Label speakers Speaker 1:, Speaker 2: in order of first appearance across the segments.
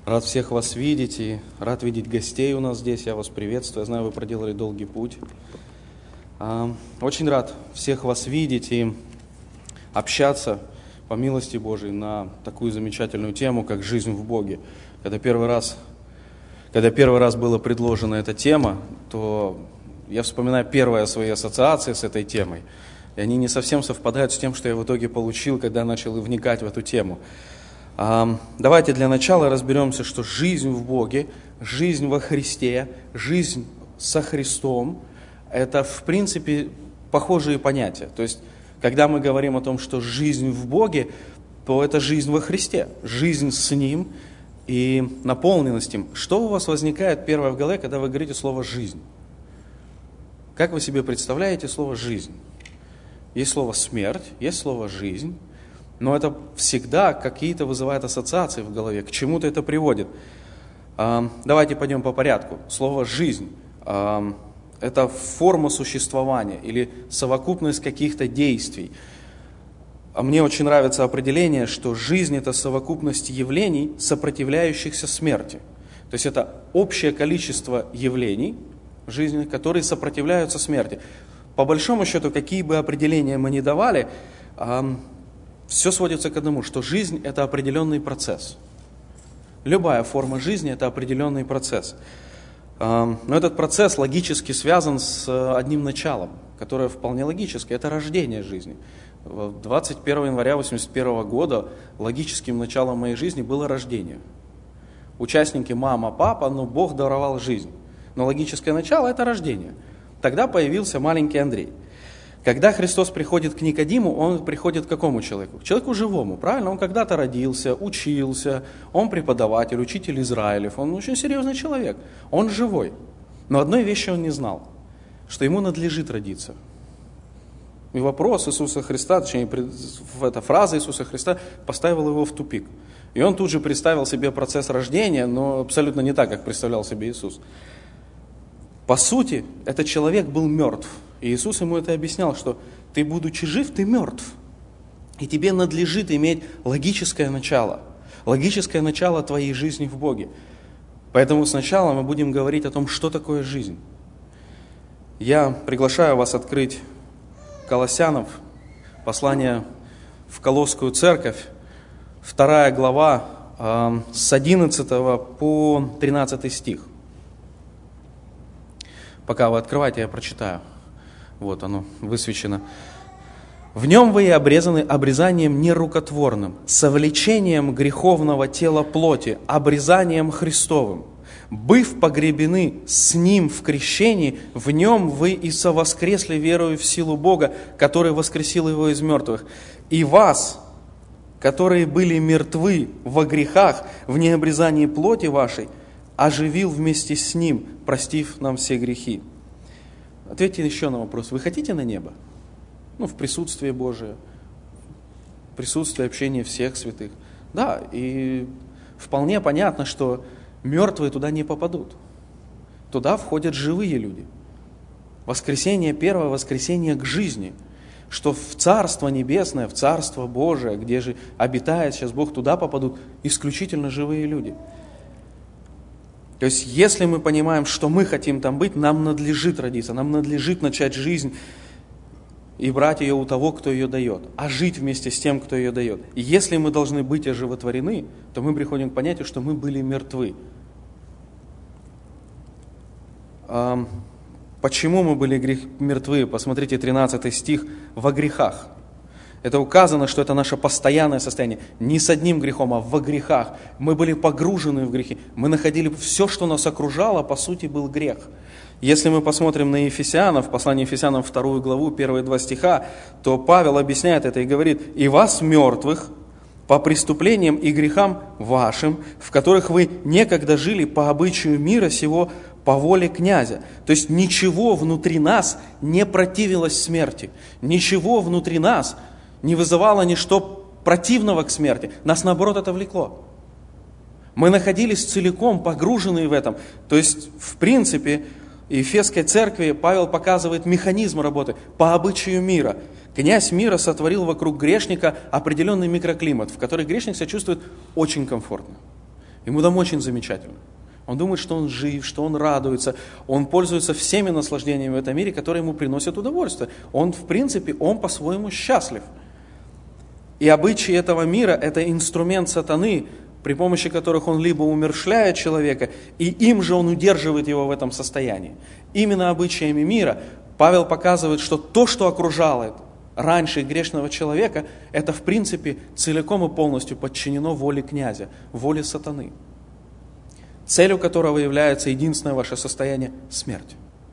Speaker 1: Рад всех вас видеть и рад видеть гостей у нас здесь. Я вас приветствую. Я знаю, вы проделали долгий путь. Очень рад всех вас видеть и общаться по милости Божией на такую замечательную тему, как жизнь в Боге. Когда первый раз была предложена эта тема, то я вспоминаю первые свои ассоциации с этой темой. И они не совсем совпадают с тем, что я в итоге получил, когда начал вникать в эту тему. Давайте для начала разберемся, что жизнь в Боге, жизнь во Христе, жизнь со Христом – это, в принципе, похожие понятия. То есть, когда мы говорим о том, что жизнь в Боге, то это жизнь во Христе, жизнь с Ним и наполненность им. Что у вас возникает первое в голове, когда вы говорите слово «жизнь»? Как вы себе представляете слово «жизнь»? Есть слово «смерть», есть слово «жизнь». Но это всегда какие-то вызывает ассоциации в голове, к чему-то это приводит. Давайте пойдем по порядку. Слово «жизнь» – это форма существования или совокупность каких-то действий. Мне очень нравится определение, что жизнь – это совокупность явлений, сопротивляющихся смерти. То есть это общее количество явлений в жизни, которые сопротивляются смерти. По большому счету, какие бы определения мы ни давали, все сводится к одному, что жизнь – это определенный процесс. Любая форма жизни – это определенный процесс. Но этот процесс логически связан с одним началом, которое вполне логическое – это рождение жизни. 21 января 1981 года логическим началом моей жизни было рождение. Участники мама, папа, но Бог даровал жизнь. Но логическое начало – это рождение. Тогда появился маленький Андрей. Когда Христос приходит к Никодиму, Он приходит к какому человеку? К человеку живому, правильно? Он когда-то родился, учился, он преподаватель, учитель Израилев, он очень серьезный человек, он живой. Но одной вещи он не знал, что ему надлежит родиться. И вопрос Иисуса Христа, точнее, эта фраза Иисуса Христа поставила его в тупик. И он тут же представил себе процесс рождения, но абсолютно не так, как представлял себе Иисус. По сути, этот человек был мертв. И Иисус ему это объяснял, что ты, будучи жив, ты мертв. И тебе надлежит иметь логическое начало твоей жизни в Боге. Поэтому сначала мы будем говорить о том, что такое жизнь. Я приглашаю вас открыть Колоссянов, послание в Колосскую церковь, 2 глава, с 11 по 13 стих. Пока вы открываете, я прочитаю. Вот оно, высвечено. «В нем вы и обрезаны обрезанием нерукотворным, совлечением греховного тела плоти, обрезанием Христовым. Быв погребены с Ним в крещении, в нем вы и совоскресли верою в силу Бога, который воскресил Его из мертвых. И вас, которые были мертвы во грехах, в необрезании плоти вашей, оживил вместе с Ним, простив нам все грехи». Ответьте еще на вопрос. Вы хотите на небо? В присутствии Божие, в присутствии общения всех святых. Да, и вполне понятно, что мертвые туда не попадут. Туда входят живые люди. Воскресение, первое воскресение к жизни. Что в Царство Небесное, в Царство Божие, где же обитает сейчас Бог, туда попадут исключительно живые люди. То есть, если мы понимаем, что мы хотим там быть, нам надлежит родиться, нам надлежит начать жизнь и брать ее у того, кто ее дает, а жить вместе с тем, кто ее дает. И если мы должны быть оживотворены, то мы приходим к понятию, что мы были мертвы. Почему мы были мертвы? Посмотрите, 13 стих. «Во грехах». Это указано, что это наше постоянное состояние. Не с одним грехом, а во грехах. Мы были погружены в грехи. Мы находили все, что нас окружало, по сути, был грех. Если мы посмотрим на Ефесянов, послание Ефесянам 2 главу, первые 2 стиха, то Павел объясняет это и говорит: «И вас, мертвых, по преступлениям и грехам вашим, в которых вы некогда жили по обычаю мира сего, по воле князя». То есть ничего внутри нас не противилось смерти. Ничего внутри нас не вызывало ничто противного к смерти. Нас, наоборот, это влекло. Мы находились целиком погруженные в этом. То есть, в принципе, в Ефесской церкви Павел показывает механизм работы по обычаю мира. Князь мира сотворил вокруг грешника определенный микроклимат, в который грешник себя чувствует очень комфортно. Ему там очень замечательно. Он думает, что он жив, что он радуется, он пользуется всеми наслаждениями в этом мире, которые ему приносят удовольствие. Он, в принципе, он по-своему счастлив. И обычаи этого мира – это инструмент сатаны, при помощи которых он либо умерщвляет человека, и им же он удерживает его в этом состоянии. Именно обычаями мира Павел показывает, что то, что окружало раньше грешного человека, это, в принципе, целиком и полностью подчинено воле князя, воле сатаны, целью которого является единственное ваше состояние – смерть.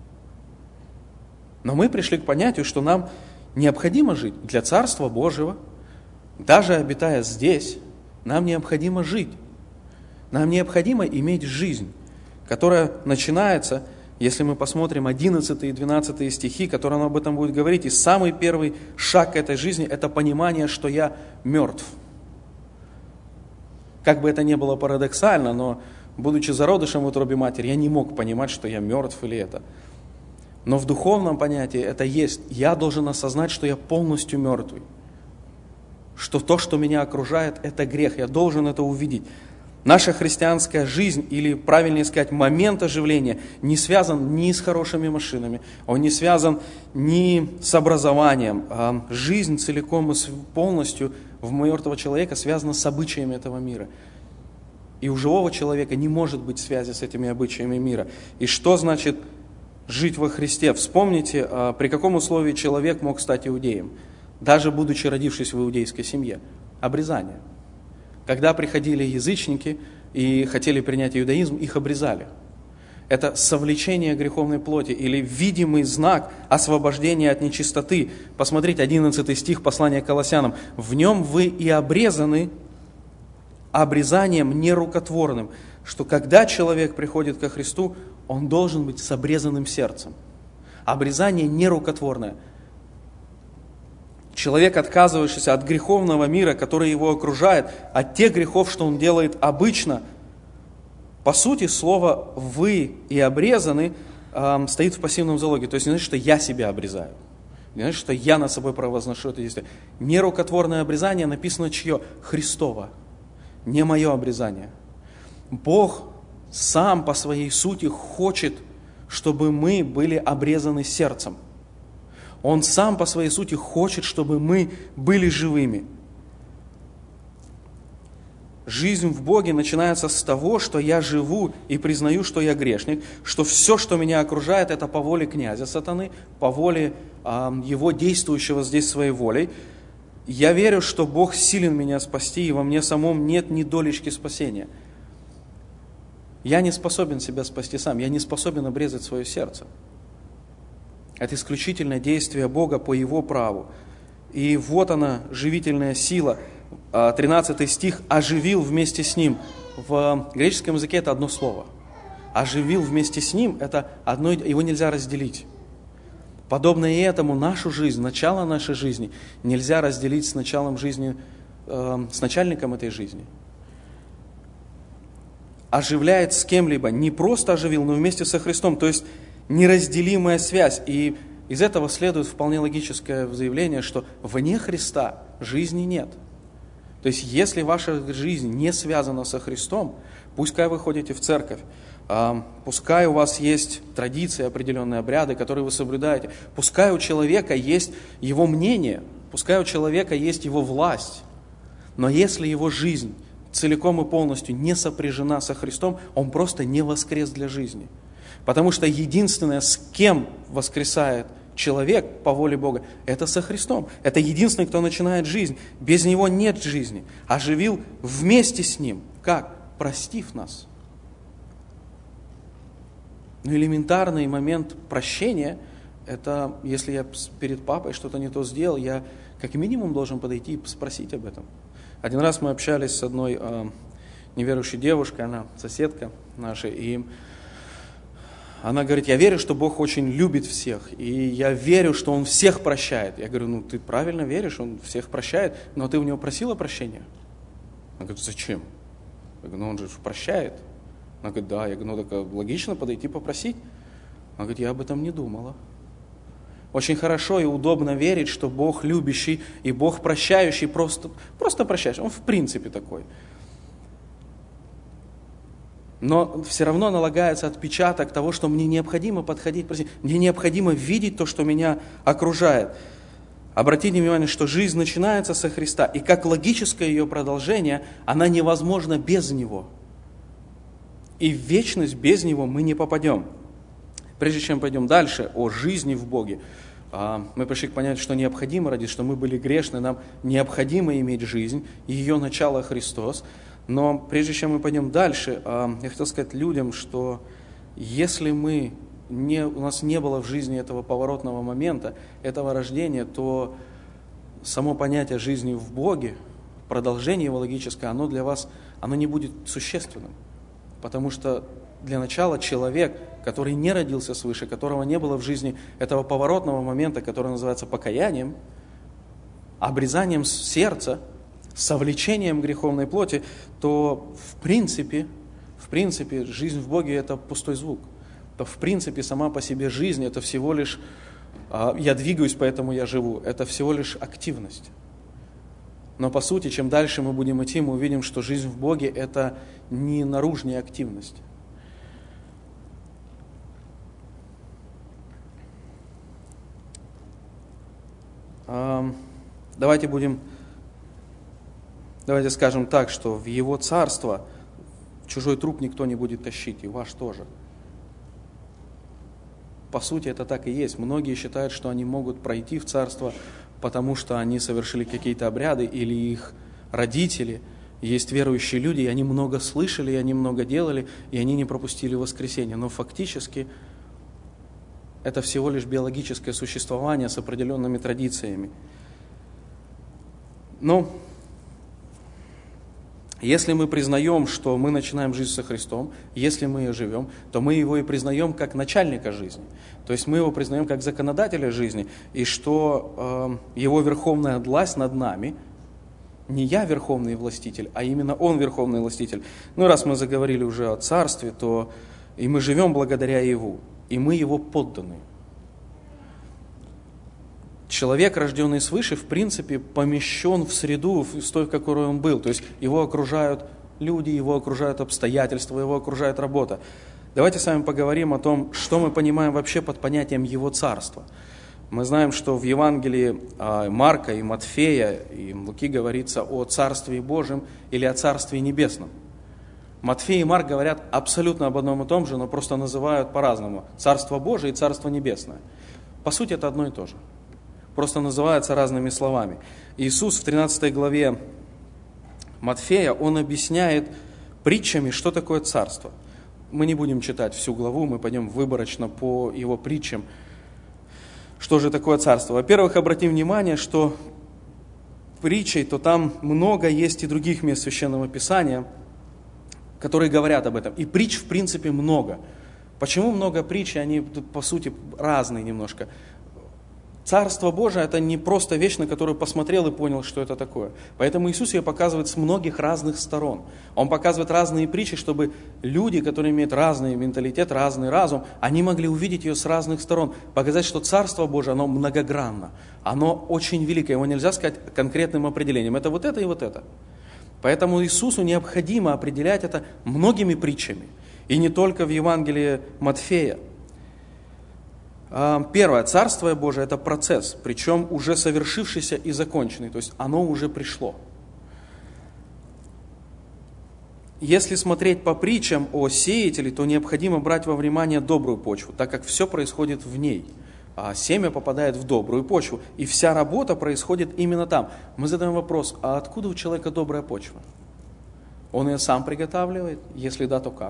Speaker 1: Но мы пришли к понятию, что нам необходимо жить для Царства Божьего, даже обитая здесь, нам необходимо жить. Нам необходимо иметь жизнь, которая начинается, если мы посмотрим 11 и 12 стихи, которые об этом будет говорить, и самый первый шаг к этой жизни – это понимание, что я мертв. Как бы это ни было парадоксально, но, будучи зародышем в утробе матери, я не мог понимать, что я мертв или это. Но в духовном понятии это есть. Я должен осознать, что я полностью мертвый. Что то, что меня окружает, это грех. Я должен это увидеть. Наша христианская жизнь, или правильнее сказать, момент оживления, не связан ни с хорошими машинами, он не связан ни с образованием. Жизнь целиком и полностью в мертвого человека связана с обычаями этого мира. И у живого человека не может быть связи с этими обычаями мира. И что значит жить во Христе? Вспомните, при каком условии человек мог стать иудеем, даже будучи родившись в иудейской семье. Обрезание. Когда приходили язычники и хотели принять иудаизм, их обрезали. Это совлечение греховной плоти или видимый знак освобождения от нечистоты. Посмотрите, 11 стих послания к Колоссянам. «В нем вы и обрезаны обрезанием нерукотворным», что когда человек приходит ко Христу, он должен быть с обрезанным сердцем. Обрезание нерукотворное. Человек, отказывающийся от греховного мира, который его окружает, от тех грехов, что он делает обычно, по сути, слово «вы» и «обрезаны» стоит в пассивном залоге. То есть не значит, что я себя обрезаю. Не значит, что я над собой провозношу это действие. Нерукотворное обрезание написано чье? Христово. Не мое обрезание. Бог сам по своей сути хочет, чтобы мы были обрезаны сердцем. Он сам по своей сути хочет, чтобы мы были живыми. Жизнь в Боге начинается с того, что я живу и признаю, что я грешник, что все, что меня окружает, это по воле князя сатаны, по воле его действующего здесь своей волей. Я верю, что Бог силен меня спасти, и во мне самом нет ни долечки спасения. Я не способен себя спасти сам, я не способен обрезать свое сердце. Это исключительное действие Бога по Его праву. И вот она, живительная сила. 13 стих «оживил вместе с Ним». В греческом языке это одно слово. «Оживил вместе с Ним» – это одно, его нельзя разделить. Подобно и этому нашу жизнь, начало нашей жизни нельзя разделить с началом жизни, с начальником этой жизни. Оживляет с кем-либо, не просто оживил, но вместе со Христом, то есть неразделимая связь. И из этого следует вполне логическое заявление, что вне Христа жизни нет. То есть, если ваша жизнь не связана со Христом, пускай вы ходите в церковь, пускай у вас есть традиции, определенные обряды, которые вы соблюдаете, пускай у человека есть его мнение, пускай у человека есть его власть, но если его жизнь целиком и полностью не сопряжена со Христом, он просто не воскрес для жизни. Потому что единственное, с кем воскресает человек по воле Бога, это со Христом. Это единственный, кто начинает жизнь. Без Него нет жизни. Оживил вместе с Ним. Как? Простив нас. Но элементарный момент прощения, это если я перед папой что-то не то сделал, я как минимум должен подойти и спросить об этом. Один раз мы общались с одной неверующей девушкой, она соседка наша, и она говорит: я верю, что Бог очень любит всех, и я верю, что Он всех прощает. Я говорю: ну ты правильно веришь, Он всех прощает, но ты у Него просила прощения? Она говорит: зачем? Я говорю: ну Он же прощает. Она говорит: да. Я говорю: ну так логично подойти попросить. Она говорит: я об этом не думала. Очень хорошо и удобно верить, что Бог любящий и Бог прощающий, просто прощающий. Он в принципе такой. Но все равно налагается отпечаток того, что мне необходимо подходить, мне необходимо видеть то, что меня окружает. Обратите внимание, что жизнь начинается со Христа, и как логическое ее продолжение, она невозможна без Него. И в вечность без Него мы не попадем. Прежде чем пойдем дальше о жизни в Боге, мы пришли к понятию, что необходимо родиться, что мы были грешны, нам необходимо иметь жизнь, и ее начало Христос. Но прежде чем мы пойдем дальше, я хотел сказать людям, что если у нас не было в жизни этого поворотного момента, этого рождения, то само понятие жизни в Боге, продолжение его логическое, оно для вас не будет существенным. Потому что для начала человек, который не родился свыше, которого не было в жизни этого поворотного момента, который называется покаянием, обрезанием сердца, совлечением греховной плоти, то в принципе, жизнь в Боге – это пустой звук. То в принципе сама по себе жизнь – это всего лишь «я двигаюсь, поэтому я живу». Это всего лишь активность. Но по сути, чем дальше мы будем идти, мы увидим, что жизнь в Боге – это не наружная активность. Давайте скажем так, что в Его царство чужой труп никто не будет тащить, и ваш тоже. По сути, это так и есть. Многие считают, что они могут пройти в царство, потому что они совершили какие-то обряды, или их родители, есть верующие люди, и они много слышали, и они много делали, и они не пропустили воскресенье. Но фактически это всего лишь биологическое существование с определенными традициями. Но если мы признаем, что мы начинаем жизнь со Христом, если мы ее живем, то мы его и признаем как начальника жизни. То есть мы его признаем как законодателя жизни, и что его верховная власть над нами, не я верховный властитель, а именно он верховный властитель. Ну, раз мы заговорили уже о царстве, то и мы живем благодаря Его, и мы его подданные. Человек, рожденный свыше, в принципе, помещен в среду, в той, в которой он был. То есть его окружают люди, его окружают обстоятельства, его окружает работа. Давайте с вами поговорим о том, что мы понимаем вообще под понятием Его царства. Мы знаем, что в Евангелии Марка и Матфея и Луки говорится о Царстве Божьем или о Царстве Небесном. Матфей и Марк говорят абсолютно об одном и том же, но просто называют по-разному. Царство Божие и Царство Небесное. По сути, это одно и то же. Просто называется разными словами. Иисус в 13 главе Матфея, Он объясняет притчами, что такое царство. Мы не будем читать всю главу, мы пойдем выборочно по Его притчам. Что же такое царство? Во-первых, обратим внимание, что притчей, то там много есть и других мест Священного Писания, которые говорят об этом. И притч, в принципе, много. Почему много притч? Они, по сути, разные немножко. Царство Божие – это не просто вещь, на которую посмотрел и понял, что это такое. Поэтому Иисус ее показывает с многих разных сторон. Он показывает разные притчи, чтобы люди, которые имеют разный менталитет, разный разум, они могли увидеть ее с разных сторон. Показать, что Царство Божие, оно многогранно, оно очень великое. Его нельзя сказать конкретным определением. Это вот это и вот это. Поэтому Иисусу необходимо определять это многими притчами. И не только в Евангелии Матфея. Первое, Царство Божие – это процесс, причем уже совершившийся и законченный, то есть оно уже пришло. Если смотреть по притчам о сеятеле, то необходимо брать во внимание добрую почву, так как все происходит в ней. Семя попадает в добрую почву, и вся работа происходит именно там. Мы задаем вопрос, а откуда у человека добрая почва? Он ее сам приготавливает? Если да, то как?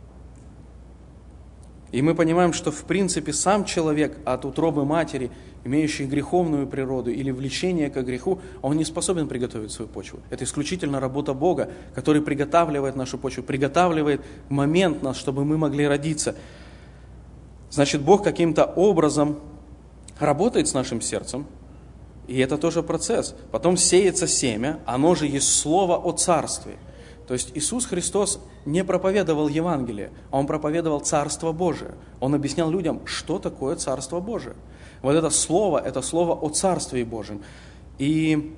Speaker 1: И мы понимаем, что в принципе сам человек от утробы матери, имеющий греховную природу или влечение к греху, он не способен приготовить свою почву. Это исключительно работа Бога, который приготавливает нашу почву, приготавливает момент нас, чтобы мы могли родиться. Значит, Бог каким-то образом работает с нашим сердцем, и это тоже процесс. Потом сеется семя, оно же есть слово о царстве. То есть Иисус Христос не проповедовал Евангелие, а Он проповедовал Царство Божие. Он объяснял людям, что такое Царство Божие. Вот это слово о Царстве Божьем. И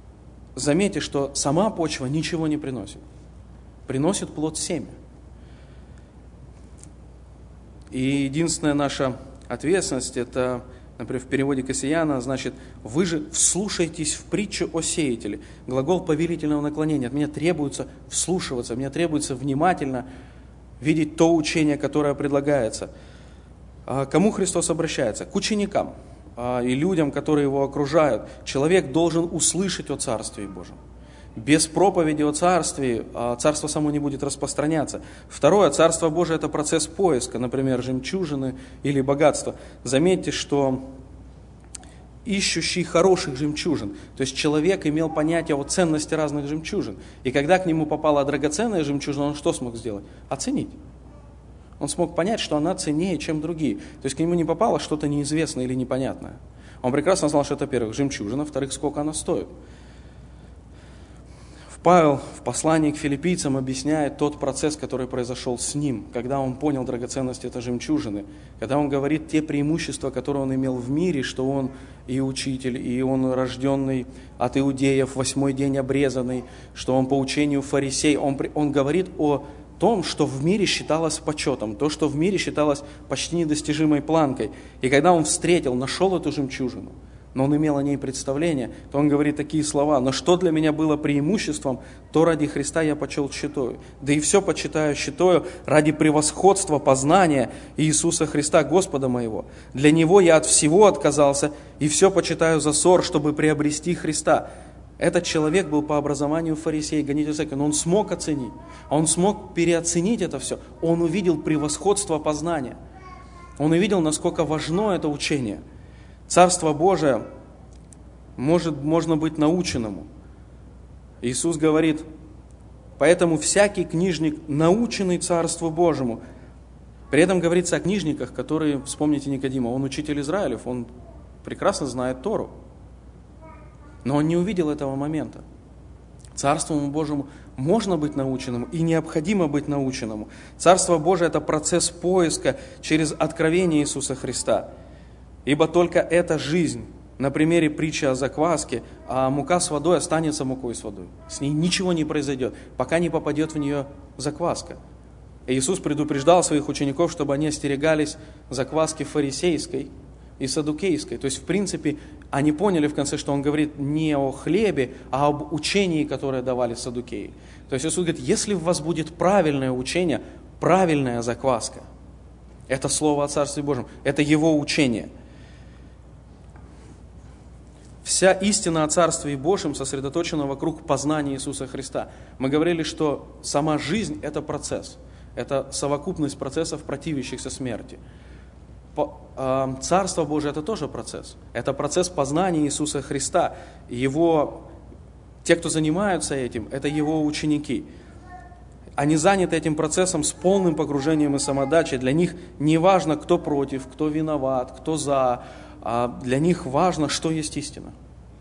Speaker 1: заметьте, что сама почва ничего не приносит. Приносит плод семя. И единственная наша ответственность, это, например, в переводе Кассияна, значит, вы же вслушайтесь в притчу о сеятеле. Глагол повелительного наклонения. От меня требуется вслушиваться, мне требуется внимательно видеть то учение, которое предлагается. Кому Христос обращается? К ученикам и людям, которые его окружают. Человек должен услышать о Царстве Божьем. Без проповеди о Царстве Царство само не будет распространяться. Второе, Царство Божие – это процесс поиска, например, жемчужины или богатства. Заметьте, что ищущий хороших жемчужин, то есть человек имел понятие о ценности разных жемчужин. И когда к нему попала драгоценная жемчужина, он что смог сделать? Оценить. Он смог понять, что она ценнее, чем другие. То есть к нему не попало что-то неизвестное или непонятное. Он прекрасно знал, что это, во-первых, жемчужина, во-вторых, сколько она стоит. Павел в послании к филиппийцам объясняет тот процесс, который произошел с ним, когда он понял драгоценность этой жемчужины, когда он говорит те преимущества, которые он имел в мире, что он и учитель, и он рожденный от иудеев, 8-й день обрезанный, что он по учению фарисей. Он говорит о том, что в мире считалось почетом, то, что в мире считалось почти недостижимой планкой. И когда он встретил, нашел эту жемчужину, но он имел о ней представление, то он говорит такие слова: «Но что для меня было преимуществом, то ради Христа я почел тщетою. Да и все почитаю тщетою ради превосходства познания Иисуса Христа, Господа моего. Для Него я от всего отказался, и все почитаю за ссор, чтобы приобрести Христа». Этот человек был по образованию фарисей, гонитель церкви, но он смог оценить, он смог переоценить это все. Он увидел превосходство познания. Он увидел, насколько важно это учение. Царство Божие можно быть наученному. Иисус говорит: поэтому всякий книжник, наученный Царству Божьему. При этом говорится о книжниках, которые, вспомните Никодима, он учитель Израилев, он прекрасно знает Тору. Но он не увидел этого момента. Царству Божьему можно быть наученным и необходимо быть наученному. Царство Божие – это процесс поиска через откровение Иисуса Христа. Ибо только эта жизнь, на примере притчи о закваске, а мука с водой останется мукой с водой. С ней ничего не произойдет, пока не попадет в нее закваска. И Иисус предупреждал своих учеников, чтобы они остерегались закваски фарисейской и саддукейской. То есть, в принципе, они поняли в конце, что Он говорит не о хлебе, а об учении, которое давали саддукеи. То есть Иисус говорит: если в вас будет правильное учение, правильная закваска, это Слово о Царстве Божьем, это Его учение. Вся истина о Царстве Божьем сосредоточена вокруг познания Иисуса Христа. Мы говорили, что сама жизнь – это процесс. Это совокупность процессов, противящихся смерти. Царство Божие – это тоже процесс. Это процесс познания Иисуса Христа. Те, кто занимаются этим, это Его ученики. Они заняты этим процессом с полным погружением и самоотдачей. Для них не важно, кто против, кто виноват, кто за. Для них важно, что есть истина.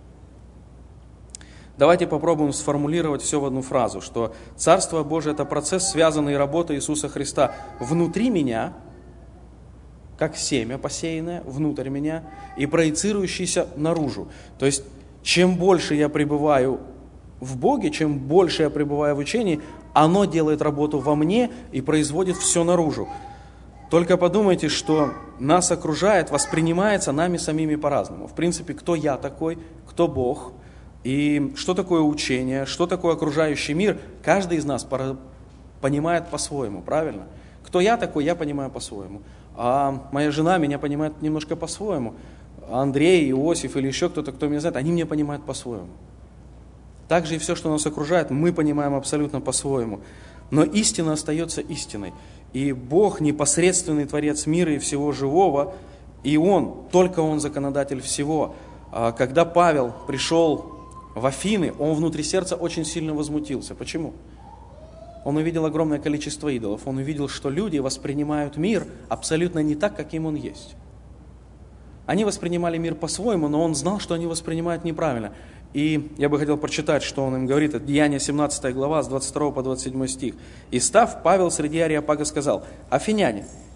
Speaker 1: Давайте попробуем сформулировать все в одну фразу, что Царство Божие – это процесс, связанный работой Иисуса Христа внутри меня, как семя посеянное внутрь меня, и проецирующийся наружу. То есть, чем больше я пребываю в Боге, чем больше я пребываю в учении, оно делает работу во мне и производит все наружу. Только подумайте, что нас окружает, воспринимается нами самими по-разному. В принципе, кто я такой, кто Бог, и что такое учение, что такое окружающий мир, каждый из нас понимает по-своему, правильно? Кто я такой, я понимаю по-своему. А моя жена меня понимает немножко по-своему. Андрей, Иосиф или еще кто-то, кто меня знает, они меня понимают по-своему. Также и все, что нас окружает, мы понимаем абсолютно по-своему. Но истина остается истиной. И Бог, непосредственный Творец мира и всего живого, и только Он законодатель всего. Когда Павел пришел в Афины, он внутри сердца очень сильно возмутился. Почему? Он увидел огромное количество идолов. Он увидел, что люди воспринимают мир абсолютно не так, каким он есть. Они воспринимали мир по-своему, но он знал, что они воспринимают неправильно. И я бы хотел прочитать, что он им говорит. Это Деяния 17 глава, с 22 по 27 стих. «И став, Павел среди Ареопага сказал: Афиняне,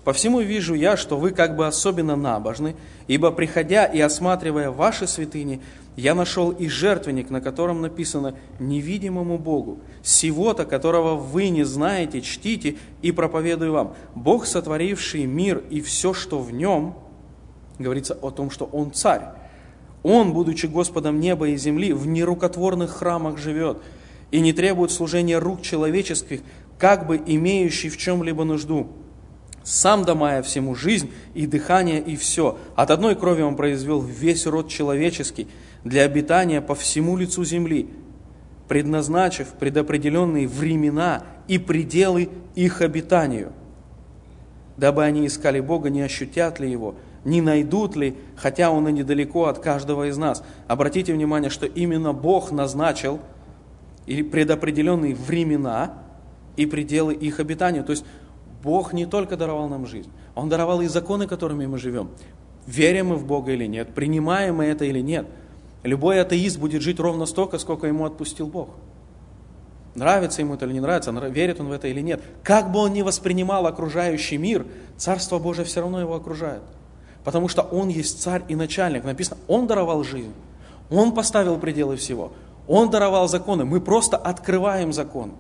Speaker 1: По всему вижу я, что вы как бы особенно набожны, ибо, приходя и осматривая ваши святыни, я нашел и жертвенник, на котором написано «невидимому Богу». Сего-то, которого вы не знаете, чтите и проповедую вам. Бог, сотворивший мир и все, что в нем, говорится о том, что Он царь. Он, будучи Господом неба и земли, в нерукотворных храмах живет и не требует служения рук человеческих, как бы имеющий в чем-либо нужду. Сам дамая всему жизнь и дыхание и все. От одной крови Он произвел весь род человеческий для обитания по всему лицу земли, предназначив предопределенные времена и пределы их обитанию, дабы они искали Бога, не ощутят ли Его, не найдут ли, хотя Он и недалеко от каждого из нас. Обратите внимание, что именно Бог назначил или предопределенные времена и пределы их обитанию. То есть Бог не только даровал нам жизнь, Он даровал и законы, которыми мы живем. Верим мы в Бога или нет, принимаем мы это или нет. Любой атеист будет жить ровно столько, сколько ему отпустил Бог. Нравится ему это или не нравится, верит он в это или нет. Как бы он ни воспринимал окружающий мир, Царство Божие все равно его окружает. Потому что Он есть царь и начальник. Написано, Он даровал жизнь, Он поставил пределы всего, Он даровал законы. Мы просто открываем закон.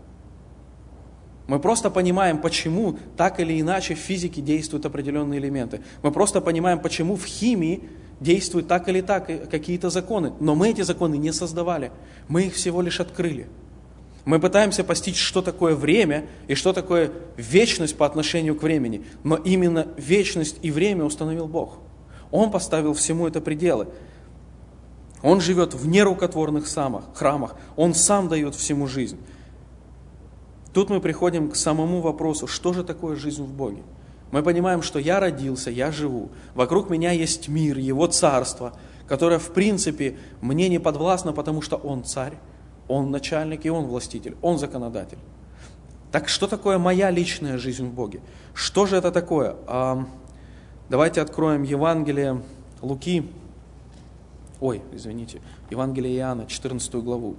Speaker 1: Мы просто понимаем, почему так или иначе в физике действуют определенные элементы. Мы просто понимаем, почему в химии действуют так или так какие-то законы. Но мы эти законы не создавали. Мы их всего лишь открыли. Мы пытаемся постичь, что такое время и что такое вечность по отношению к времени. Но именно вечность и время установил Бог. Он поставил всему это пределы. Он живет в нерукотворных храмах. Он сам дает всему жизнь. Тут мы приходим к самому вопросу, что же такое жизнь в Боге? Мы понимаем, что я родился, я живу, вокруг меня есть мир, Его царство, которое в принципе мне не подвластно, потому что Он царь, Он начальник и Он властитель, Он законодатель. Так что такое моя личная жизнь в Боге? Что же это такое? Давайте откроем Евангелие Луки, Евангелие Иоанна, 14 главу.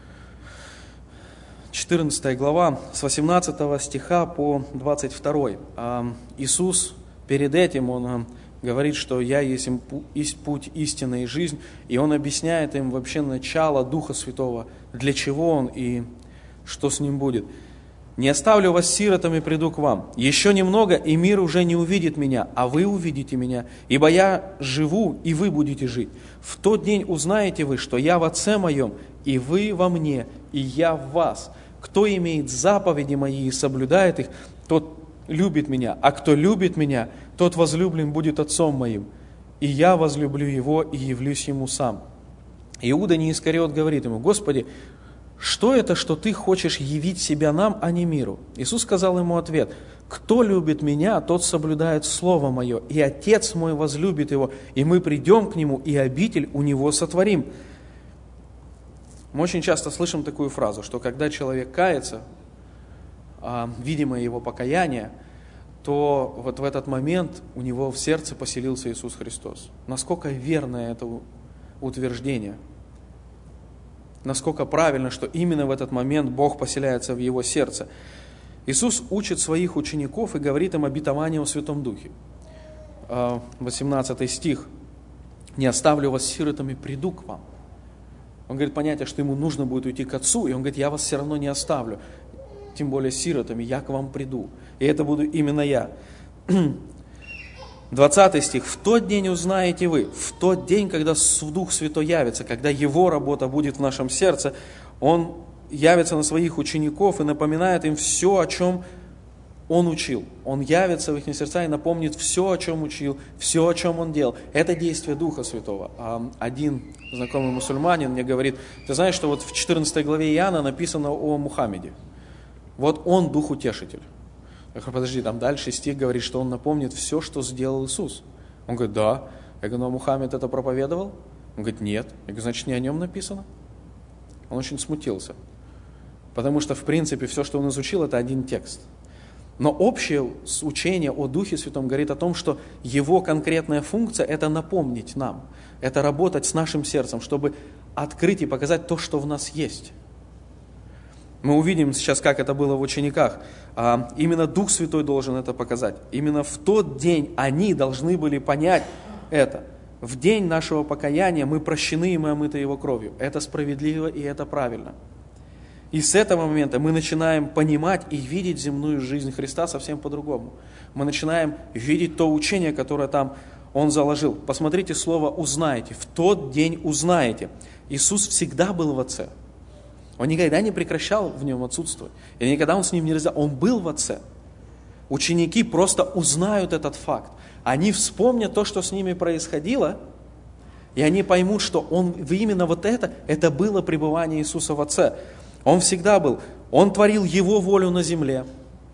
Speaker 1: 14 глава, с 18 стиха по 22. Иисус перед этим, Он говорит, что «Я есть путь, истина и жизнь», и Он объясняет им вообще начало Духа Святого, для чего Он и что с Ним будет. «Не оставлю вас сиротами, приду к вам. Еще немного, и мир уже не увидит меня, а вы увидите меня, ибо я живу, и вы будете жить. В тот день узнаете вы, что я в Отце моем, и вы во мне, и я в вас. Кто имеет заповеди мои и соблюдает их, тот любит меня, а кто любит меня, тот возлюблен будет Отцом моим, и я возлюблю его и явлюсь ему сам». Иуда не Искариот говорит ему: «Господи, что это, что ты хочешь явить себя нам, а не миру?» Иисус сказал ему ответ: «Кто любит меня, тот соблюдает Слово мое, и Отец мой возлюбит его, и мы придем к нему, и обитель у него сотворим». Мы очень часто слышим такую фразу, что когда человек кается, видимо его покаяние, то вот в этот момент у него в сердце поселился Иисус Христос. Насколько верно это утверждение? Насколько правильно, что именно в этот момент Бог поселяется в его сердце? Иисус учит своих учеников и говорит им обетование о Святом Духе. 18 стих. «Не оставлю вас сиротами, приду к вам». Он говорит понятие, что ему нужно будет уйти к Отцу, и он говорит: я вас все равно не оставлю, тем более сиротами, я к вам приду, и это буду именно я. 20 стих. «В тот день узнаете вы», в тот день, когда Дух Святой явится, когда Его работа будет в нашем сердце, Он явится на своих учеников и напоминает им все, о чем Он учил. Он явится в их сердца и напомнит все, о чем учил, все, о чем Он делал. Это действие Духа Святого. Один знакомый мусульманин мне говорит: ты знаешь, что вот в 14 главе Иоанна написано о Мухаммеде. Вот он Дух Утешитель. Я говорю: подожди, там дальше стих говорит, что он напомнит все, что сделал Иисус. Он говорит: да. Я говорю: но Мухаммед это проповедовал? Он говорит: нет. Я говорю: значит, не о нем написано? Он очень смутился. Потому что, в принципе, все, что он изучил, это один текст. Но общее учение о Духе Святом говорит о том, что его конкретная функция – это напомнить нам, это работать с нашим сердцем, чтобы открыть и показать то, что в нас есть. Мы увидим сейчас, как это было в учениках. Именно Дух Святой должен это показать. Именно в тот день они должны были понять это. В день нашего покаяния мы прощены, и мы омыты Его кровью. Это справедливо и это правильно. И с этого момента мы начинаем понимать и видеть земную жизнь Христа совсем по-другому. Мы начинаем видеть то учение, которое там Он заложил. Посмотрите слово «узнаете». В тот день узнаете. Иисус всегда был в Отце. Он никогда не прекращал в Нем отсутствовать. И никогда Он с Ним не разделял. Он был в Отце. Ученики просто узнают этот факт. Они вспомнят то, что с ними происходило, и они поймут, что именно вот это было пребывание Иисуса в Отце. Он всегда был. Он творил Его волю на земле.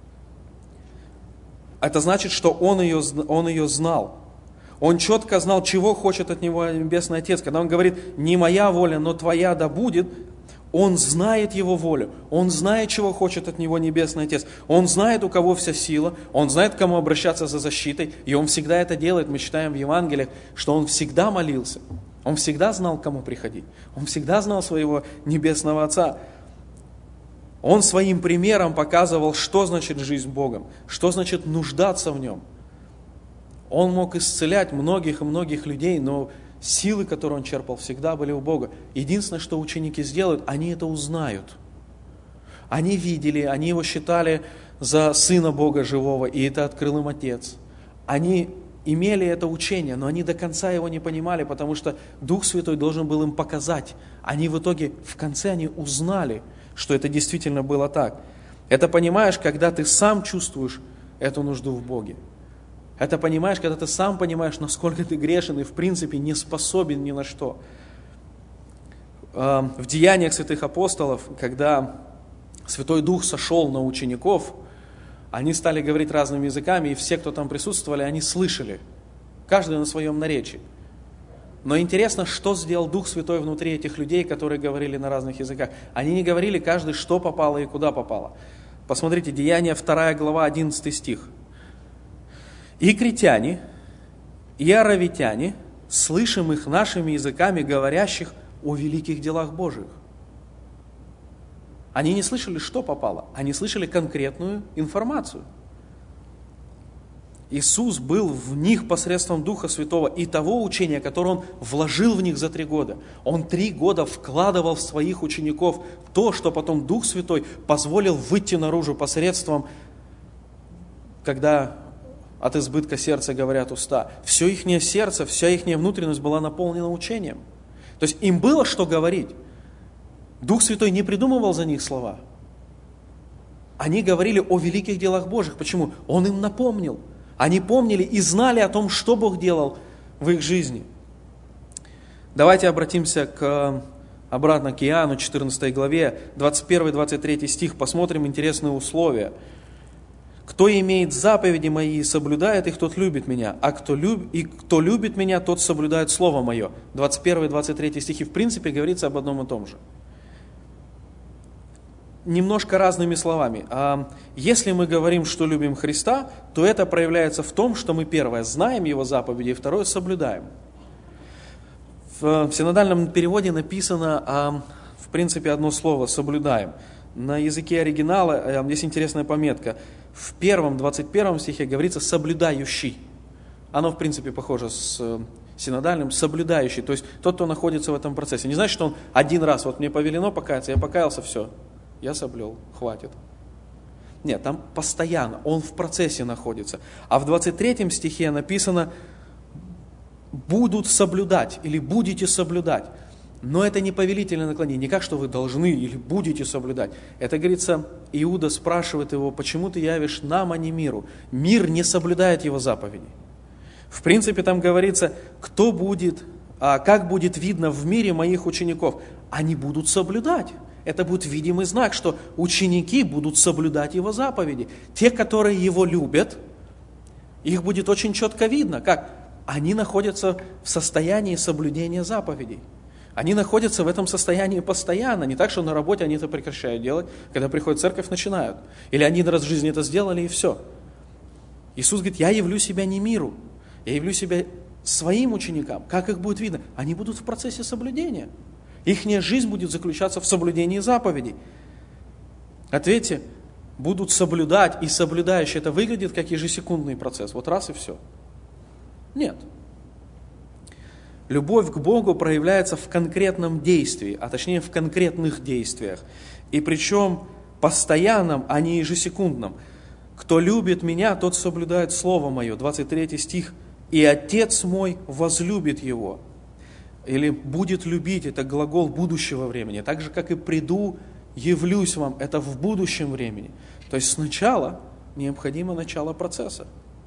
Speaker 1: Это значит, что Он ее знал. Он четко знал, чего хочет от Него Небесный Отец. Когда Он говорит, не моя воля, но Твоя да будет, Он знает Его волю. Он знает, чего хочет от Него Небесный Отец. Он знает, у кого вся сила. Он знает, к кому обращаться за защитой. И Он всегда это делает. Мы читаем в Евангелиях, что Он всегда молился. Он всегда знал, к кому приходить. Он всегда знал своего Небесного Отца. Он своим примером показывал, что значит жизнь Богом, что значит нуждаться в Нем. Он мог исцелять многих и многих людей, но силы, которые Он черпал, всегда были у Бога. Единственное, что ученики сделают, они это узнают. Они видели, они Его считали за Сына Бога Живого, и это открыл им Отец. Они имели это учение, но они до конца его не понимали, потому что Дух Святой должен был им показать. Они в итоге, в конце, они узнали, что это действительно было так. Это понимаешь, когда ты сам чувствуешь эту нужду в Боге. Это понимаешь, когда ты сам понимаешь, насколько ты грешен и в принципе не способен ни на что. В Деяниях святых апостолов, когда Святой Дух сошел на учеников, они стали говорить разными языками, и все, кто там присутствовали, они слышали, каждый на своем наречии. Но интересно, что сделал Дух Святой внутри этих людей, которые говорили на разных языках. Они не говорили каждый, что попало и куда попало. Посмотрите, Деяния 2 глава, 11 стих. «И критяне, и аравитяне, слышим их нашими языками, говорящих о великих делах Божьих». Они не слышали, что попало, они слышали конкретную информацию. Иисус был в них посредством Духа Святого и того учения, которое Он вложил в них за 3 года. Он 3 года вкладывал в своих учеников то, что потом Дух Святой позволил выйти наружу посредством, когда от избытка сердца говорят уста. Все их сердце, вся их внутренность была наполнена учением. То есть им было что говорить. Дух Святой не придумывал за них слова. Они говорили о великих делах Божьих. Почему? Он им напомнил. Они помнили и знали о том, что Бог делал в их жизни. Давайте обратимся обратно к Иоанну 14 главе, 21-23 стих. Посмотрим интересные условия. «Кто имеет заповеди мои и соблюдает их, тот любит меня, а кто любит меня, тот соблюдает слово мое». 21-23 стихи в принципе говорится об одном и том же. Немножко разными словами. Если мы говорим, что любим Христа, то это проявляется в том, что мы, первое, знаем Его заповеди, и второе, соблюдаем. В синодальном переводе написано, в принципе, одно слово «соблюдаем». На языке оригинала есть интересная пометка. В 21 стихе говорится «соблюдающий». Оно, в принципе, похоже с синодальным «соблюдающий». То есть тот, кто находится в этом процессе. Не значит, что он один раз, вот мне повелено покаяться, я покаялся, все. Я соблюл, хватит. Нет, там постоянно, он в процессе находится. А в 23 стихе написано «будут соблюдать» или «будете соблюдать». Но это не повелительное наклонение, не как, что вы должны или будете соблюдать. Это, говорится, Иуда спрашивает его, почему ты явишь нам, а не миру? Мир не соблюдает его заповеди. В принципе, там говорится, как будет видно в мире моих учеников? Они будут соблюдать. Это будет видимый знак, что ученики будут соблюдать Его заповеди. Те, которые Его любят, их будет очень четко видно, как они находятся в состоянии соблюдения заповедей. Они находятся в этом состоянии постоянно. Не так, что на работе они это прекращают делать, когда приходят в церковь, начинают. Или они раз в жизни это сделали, и все. Иисус говорит, я явлю себя не миру, я явлю себя своим ученикам. Как их будет видно? Они будут в процессе соблюдения. Ихняя жизнь будет заключаться в соблюдении заповедей. Ответьте, будут соблюдать, и соблюдающие, это выглядит как ежесекундный процесс. Вот раз и все. Нет. Любовь к Богу проявляется в конкретном действии, а точнее в конкретных действиях. И причем постоянном, а не ежесекундном. «Кто любит Меня, тот соблюдает Слово Мое». 23 стих. «И Отец Мой возлюбит его». Или «будет любить» – это глагол будущего времени. Так же, как и «приду, явлюсь вам» – это в будущем времени. То есть сначала необходимо начало процесса.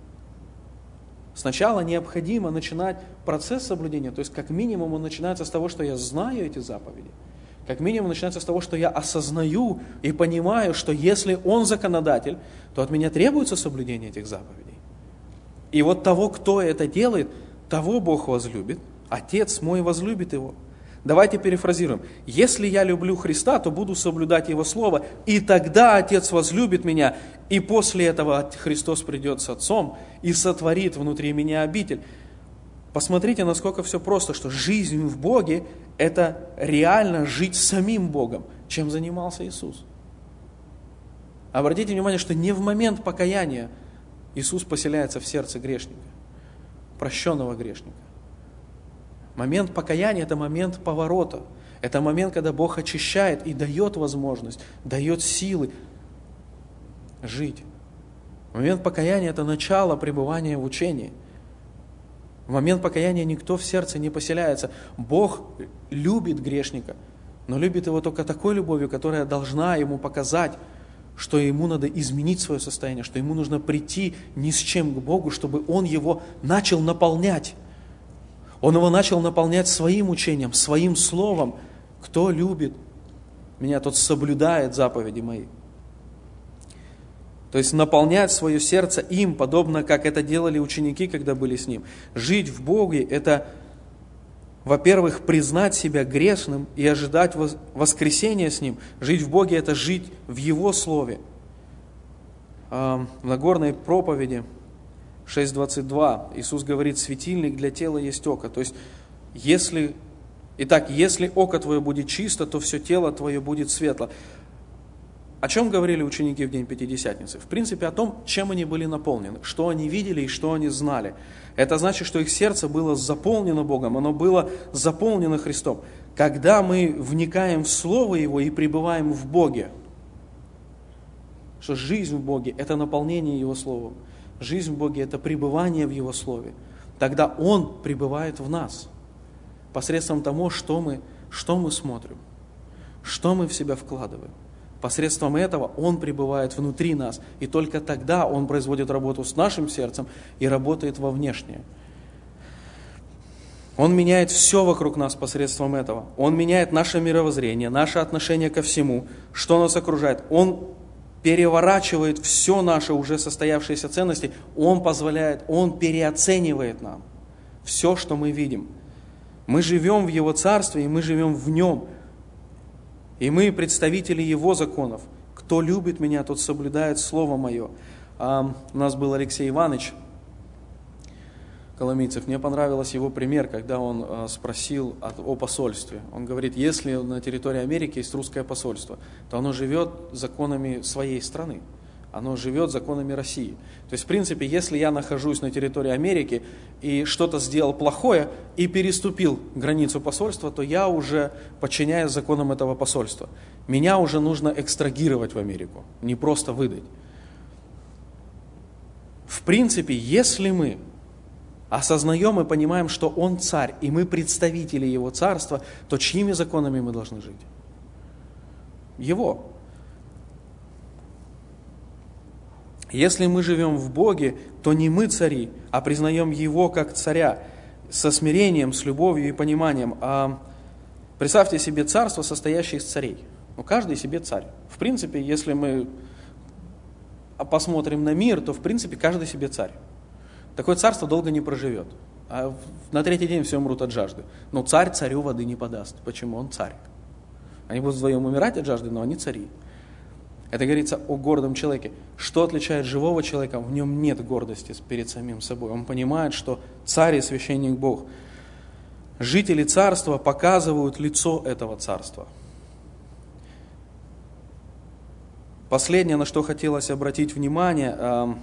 Speaker 1: Сначала необходимо начинать процесс соблюдения, то есть как минимум он начинается с того, что я знаю эти заповеди. Как минимум начинается с того, что я осознаю и понимаю, что если Он законодатель, то от меня требуется соблюдение этих заповедей. И вот того, кто это делает, того Бог возлюбит, Отец мой возлюбит его. Давайте перефразируем. Если я люблю Христа, то буду соблюдать Его Слово, и тогда Отец возлюбит меня, и после этого Христос придет с Отцом и сотворит внутри меня обитель. Посмотрите, насколько все просто, что жизнь в Боге – это реально жить самим Богом, чем занимался Иисус. Обратите внимание, что не в момент покаяния Иисус поселяется в сердце грешника, прощенного грешника. Момент покаяния – это момент поворота. Это момент, когда Бог очищает и дает возможность, дает силы жить. Момент покаяния – это начало пребывания в учении. В момент покаяния никто в сердце не поселяется. Бог любит грешника, но любит его только такой любовью, которая должна ему показать, что ему надо изменить свое состояние, что ему нужно прийти ни с чем к Богу, чтобы он его начал наполнять. Он его начал наполнять своим учением, своим словом. Кто любит Меня, тот соблюдает заповеди Мои. То есть наполнять свое сердце им, подобно как это делали ученики, когда были с Ним. Жить в Боге – это, во-первых, признать себя грешным и ожидать воскресения с Ним. Жить в Боге – это жить в Его Слове. В Нагорной проповеди 6:22 Иисус говорит: «Светильник для тела есть око». То есть, если око твое будет чисто, то все тело твое будет светло. О чем говорили ученики в день Пятидесятницы? В принципе, о том, чем они были наполнены, что они видели и что они знали. Это значит, что их сердце было заполнено Богом, оно было заполнено Христом. Когда мы вникаем в Слово Его и пребываем в Боге, что жизнь в Боге – это наполнение Его Словом, жизнь в Боге – это пребывание в Его Слове, тогда Он пребывает в нас посредством того, что мы смотрим, что мы в себя вкладываем. Посредством этого Он пребывает внутри нас, и только тогда Он производит работу с нашим сердцем и работает во внешнее. Он меняет все вокруг нас посредством этого. Он меняет наше мировоззрение, наше отношение ко всему, что нас окружает. Он переворачивает все наши уже состоявшиеся ценности. Он переоценивает нам все, что мы видим. Мы живем в Его Царстве, и мы живем в Нем. И мы представители Его законов. Кто любит Меня, тот соблюдает Слово Мое. У нас был Алексей Иванович Коломийцев. Мне понравился его пример, когда он спросил о посольстве. Он говорит, если на территории Америки есть русское посольство, то оно живет законами своей страны. Оно живет законами России. То есть, в принципе, если я нахожусь на территории Америки и что-то сделал плохое и переступил границу посольства, то я уже подчиняюсь законам этого посольства. Меня уже нужно экстрагировать в Америку, не просто выдать. В принципе, если мы осознаем и понимаем, что Он царь, и мы представители Его царства, то чьими законами мы должны жить? Его. Если мы живем в Боге, то не мы цари, а признаем Его как царя, со смирением, с любовью и пониманием. Представьте себе царство, состоящее из царей. Каждый себе царь. В принципе, если мы посмотрим на мир, то в принципе каждый себе царь. Такое царство долго не проживет. А на третий день все умрут от жажды. Но царь царю воды не подаст. Почему? Он царь. Они будут вдвоем умирать от жажды, но они цари. Это говорится о гордом человеке. Что отличает живого человека? В нем нет гордости перед самим собой. Он понимает, что царь и священник Бог. Жители царства показывают лицо этого царства. Последнее, на что хотелось обратить внимание,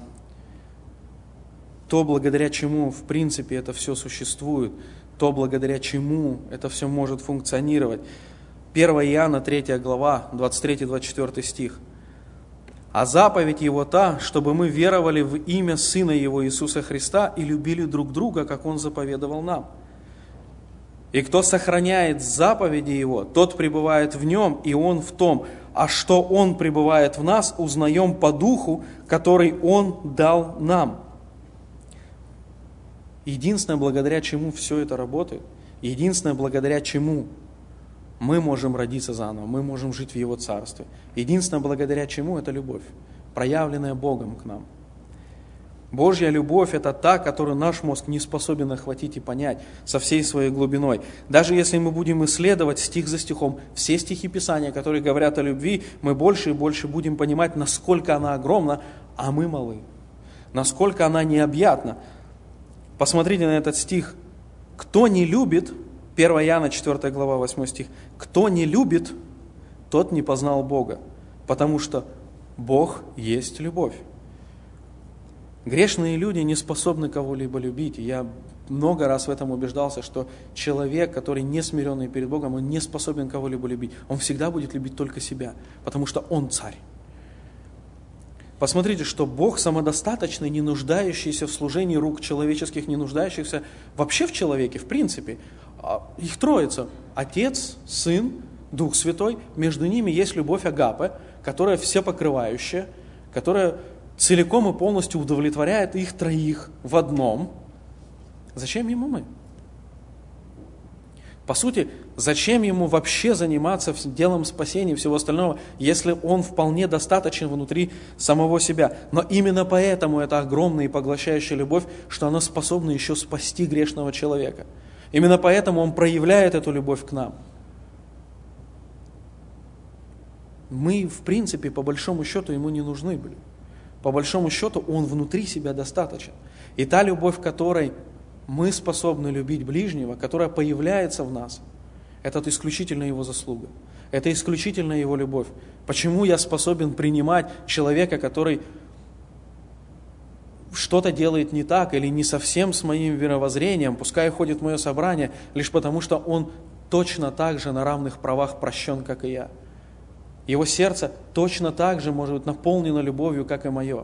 Speaker 1: то, благодаря чему, в принципе, это все существует, то, благодаря чему это все может функционировать. 1 Иоанна, 3 глава, 23-24 стих. «А заповедь Его та, чтобы мы веровали в имя Сына Его Иисуса Христа и любили друг друга, как Он заповедовал нам. И кто сохраняет заповеди Его, тот пребывает в Нем, и Он в том. А что Он пребывает в нас, узнаем по Духу, который Он дал нам». Единственное, благодаря чему все это работает, единственное, благодаря чему мы можем родиться заново, мы можем жить в Его Царстве. Единственное, благодаря чему, это любовь, проявленная Богом к нам. Божья любовь – это та, которую наш мозг не способен охватить и понять со всей своей глубиной. Даже если мы будем исследовать стих за стихом все стихи Писания, которые говорят о любви, мы больше и больше будем понимать, насколько она огромна, а мы малы, насколько она необъятна. Посмотрите на этот стих. «Кто не любит», 1 Иоанна 4 глава 8 стих, «кто не любит, тот не познал Бога, потому что Бог есть любовь». Грешные люди не способны кого-либо любить. И я много раз в этом убеждался, что человек, который не смиренный перед Богом, он не способен кого-либо любить. Он всегда будет любить только себя, потому что Он царь. Посмотрите, что Бог самодостаточный, не нуждающийся в служении рук человеческих, не нуждающихся вообще в человеке, в принципе. Их троица – Отец, Сын, Дух Святой. Между ними есть любовь агапе, которая всепокрывающая, которая целиком и полностью удовлетворяет их троих в одном. Зачем ему мы? По сути, зачем ему вообще заниматься делом спасения и всего остального, если он вполне достаточен внутри самого себя? Но именно поэтому это огромная и поглощающая любовь, что она способна еще спасти грешного человека. Именно поэтому он проявляет эту любовь к нам. Мы, в принципе, по большому счету, ему не нужны были. По большому счету, он внутри себя достаточен. И та любовь, которой мы способны любить ближнего, которая появляется в нас, это исключительно его заслуга. Это исключительно его любовь. Почему я способен принимать человека, который что-то делает не так или не совсем с моим мировоззрением, пускай ходит в мое собрание, лишь потому что он точно так же на равных правах прощен, как и я. Его сердце точно так же может быть наполнено любовью, как и мое.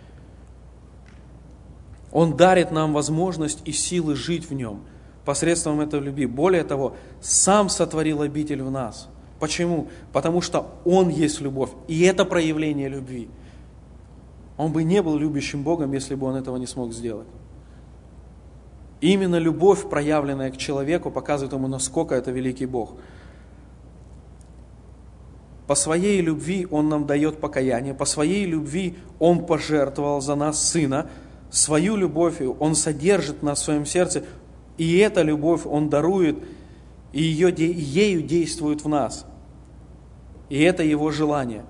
Speaker 1: Он дарит нам возможность и силы жить в нем посредством этой любви. Более того, сам сотворил обитель в нас. Почему? Потому что Он есть любовь, и это проявление любви. Он бы не был любящим Богом, если бы Он этого не смог сделать. Именно любовь, проявленная к человеку, показывает ему, насколько это великий Бог. По своей любви Он нам дает покаяние, по своей любви Он пожертвовал за нас Сына, свою любовь Он содержит нас в своем сердце, и эта любовь Он дарует, и ею действует в нас. И это Его желание.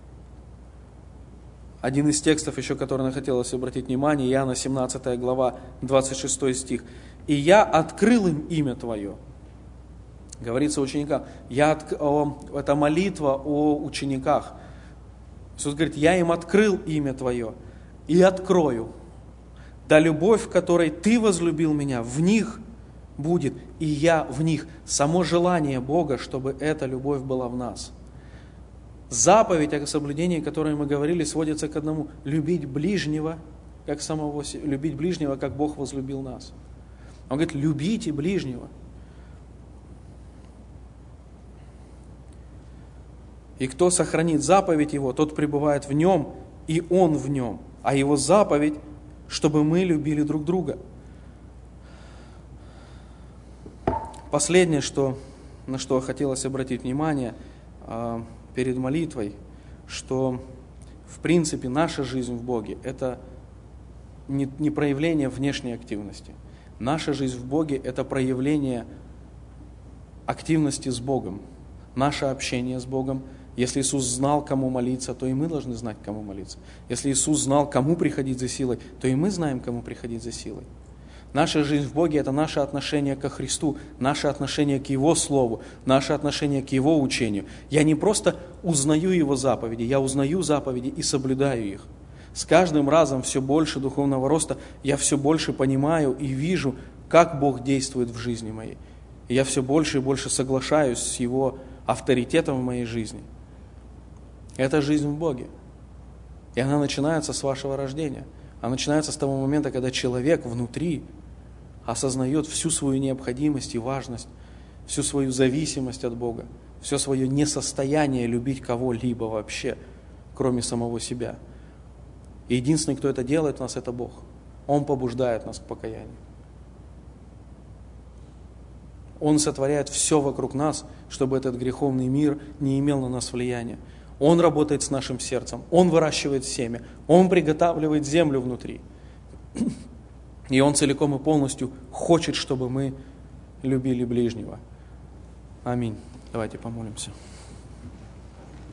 Speaker 1: Один из текстов еще, который мне хотелось обратить внимание, Иоанна 17 глава, 26 стих. «И я открыл им имя Твое». Говорится ученикам. Это молитва о учениках. Иисус говорит, я им открыл имя Твое и открою. Да любовь, в которой Ты возлюбил Меня, в них будет, и я в них. Само желание Бога, чтобы эта любовь была в нас. Заповедь о соблюдении, о которой мы говорили, сводится к одному. Любить ближнего, как самого себя. Любить ближнего, как Бог возлюбил нас. Он говорит, любите ближнего. И кто сохранит заповедь Его, тот пребывает в Нем, и Он в Нем. А Его заповедь, чтобы мы любили друг друга. Последнее, на что хотелось обратить внимание перед молитвой, что в принципе наша жизнь в Боге – это не проявление внешней активности. Наша жизнь в Боге – это проявление активности с Богом, наше общение с Богом. Если Иисус знал, кому молиться, то и мы должны знать, кому молиться. Если Иисус знал, кому приходить за силой, то и мы знаем, кому приходить за силой. Наша жизнь в Боге – это наше отношение ко Христу, наше отношение к Его Слову, наше отношение к Его учению. Я не просто узнаю Его заповеди, я узнаю заповеди и соблюдаю их. С каждым разом все больше духовного роста я все больше понимаю и вижу, как Бог действует в жизни моей. И я все больше и больше соглашаюсь с Его авторитетом в моей жизни. Это жизнь в Боге. И она начинается с вашего рождения. Она начинается с того момента, когда человек внутри осознает всю свою необходимость и важность, всю свою зависимость от Бога, все свое несостояние любить кого-либо вообще, кроме самого себя. И единственный, кто это делает у нас, это Бог. Он побуждает нас к покаянию. Он сотворяет все вокруг нас, чтобы этот греховный мир не имел на нас влияния. Он работает с нашим сердцем, Он выращивает семя, Он приготавливает землю внутри. И Он целиком и полностью хочет, чтобы мы любили ближнего. Аминь. Давайте помолимся.